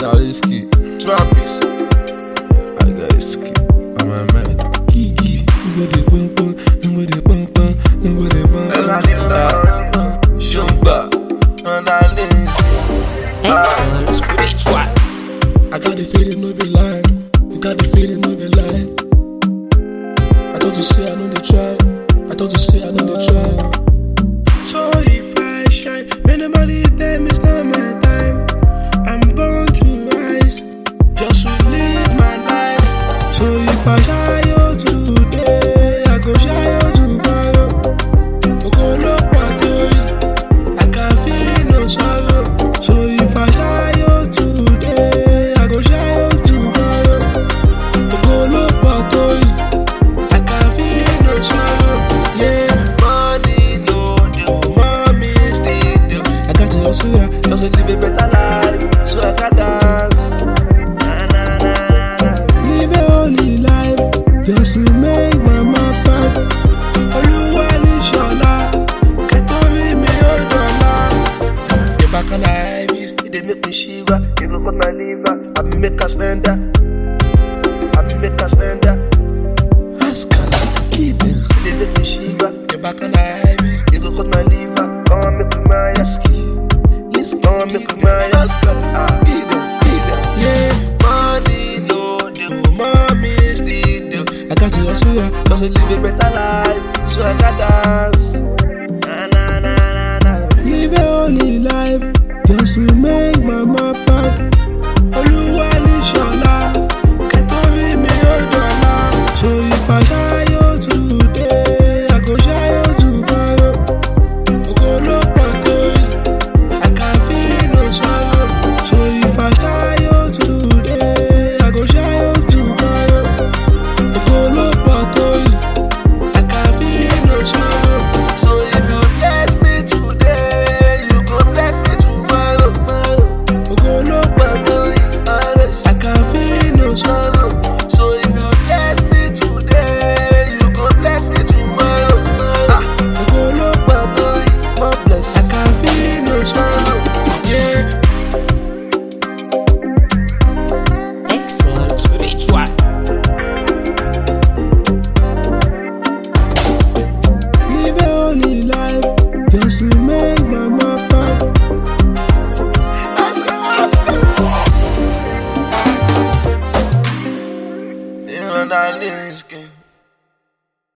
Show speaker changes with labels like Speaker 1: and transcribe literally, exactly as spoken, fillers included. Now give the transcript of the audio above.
Speaker 1: Talisky, Trappist. I got ski. I'm a man. Kiki. Everybody bump bump, everybody bump bump, everybody bump bump. Shumba,
Speaker 2: Excellent spiritual.
Speaker 1: I got the feeling, no be lie. You got the feeling, no be lie. I thought you say I know they try. I thought you say I know they try. So if I shine, man, nobody them it's not my time. I'm born to rise, just to live my life. So if I shy you today, I go shy you tomorrow. Go no party, I can feel no sorrow. So if I shy you today, I go shy you tomorrow. Go no party, I can feel no sorrow. Yeah, money no do, mommy still do. I got to hustle, yeah, just to live a better life, so I can dance. Na na na na na. Live a holy life, just to make mama proud. Oluwa ni shola, ketori mi odola. The back on the highways, it dey make me shiver. It go cut my liver, I be make a spender, I be make a spender. Ask her, kid them, it dey make me shiver. The back on the highways, it go cut my liver. Come on, make me my yaski, let's come on, make me my yaski. Ah, kid them, kid them, yeah. Money no do, mommy still do. I got to hustle, yeah, just to live a better life, so I can dance. Na na na na na. Live a holy life, just to make mama proud.